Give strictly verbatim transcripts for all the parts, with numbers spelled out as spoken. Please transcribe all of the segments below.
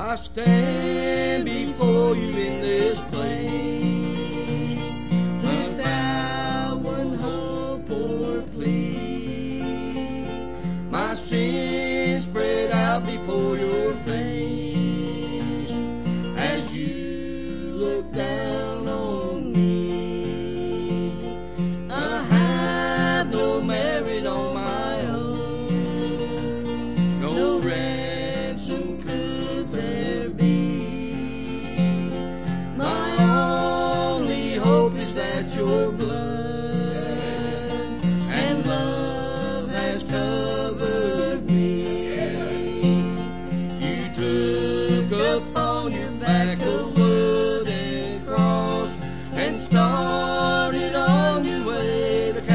I stand before you in this place without one hope or plea. My sins spread out before your face as you look down on me. I have no merit on my own, no ransom could there be. My only hope is that your blood and love has covered me. You took upon your back a wooden cross and started on your way to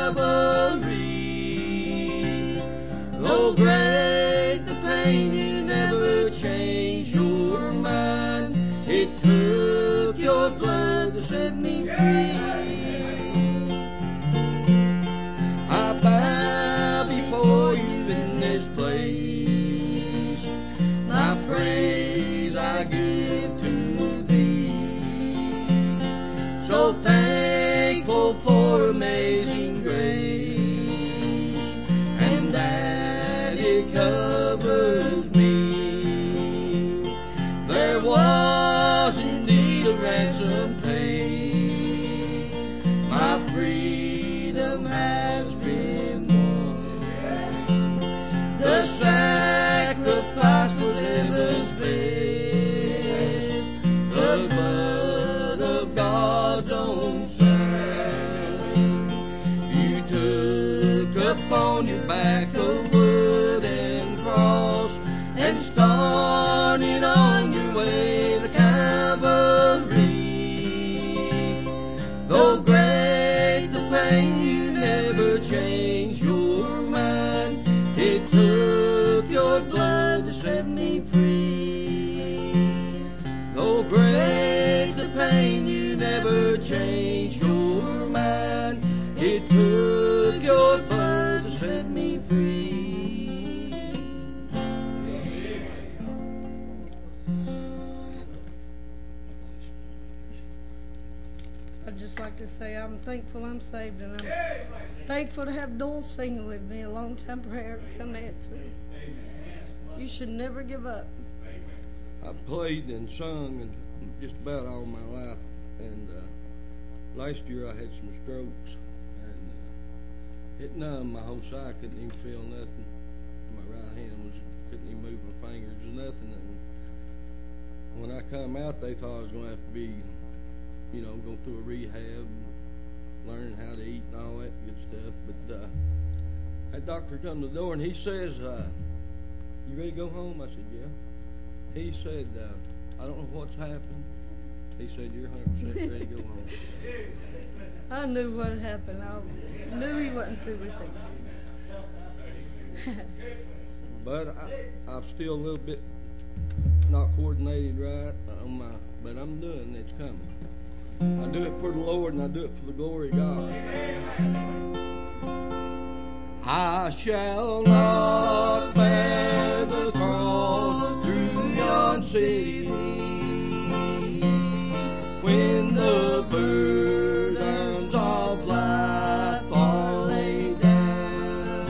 Calvary. Though great the pain, you never changed your mind. It took your blood to set me free. I bow before you in this place. My praise I give to thee. So thankful for amazing grace, and that it covers me. There was indeed a ransom paid. My freedom has been won. The sacrifice was heaven's best, the blood of God's own Son. You took upon your back a wooden cross and started on your way to Calvary. Though great the pain, you never changed your mind. It took your blood to set me free. Though great the pain, you never changed your mind. It took your blood to set me free. I'd just like to say I'm thankful I'm saved, and I'm thankful to have Dole singing with me, a long time prayer to come answer. You should never give up. I've played and sung and just about all my life, and uh, last year I had some strokes, and uh, it numbed my whole side. I couldn't even feel nothing. My right hand was couldn't even move my fingers or nothing. And when I come out, they thought I was going to have to be, you know, go through a rehab, learn how to eat and all that good stuff. But uh, that doctor come to the door and he says, uh, "You ready to go home?" I said, "Yeah." He said, uh, "I don't know what's happened." He said, "You're one hundred percent ready to go home." I knew what had happened. I knew he wasn't through with it. But I, I'm still a little bit not coordinated right on my, but I'm doing it. It's coming. I do it for the Lord, and I do it for the glory of God. I shall not bear the cross through yon city when the burdens of life are laid down.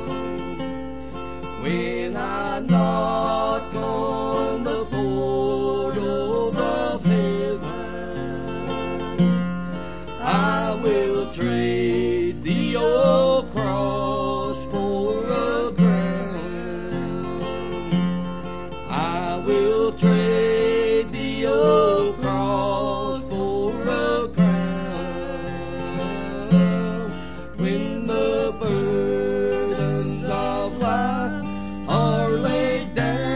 When I knock on the portal of heaven, I will trade the old cross for a crown. I will trade the old cross for a crown. When the burdens of life are laid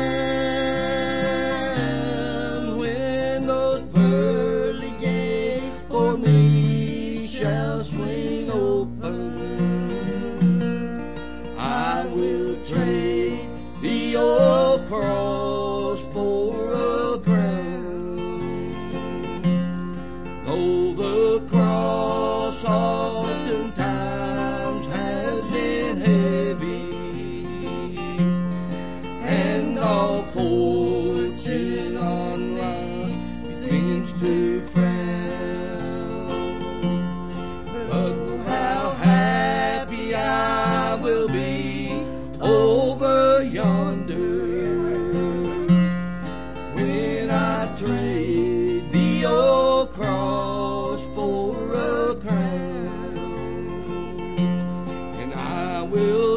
down, when those pearly gates for me shall swing open,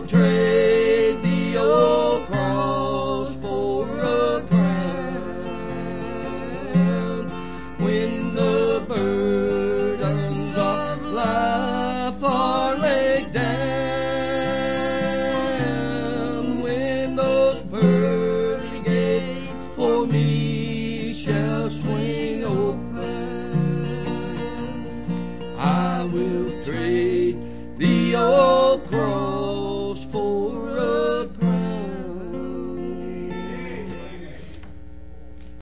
trade the old cross for a crown. When the burdens of life are laid down, when those pearly gates for me shall swing open, I will trade the old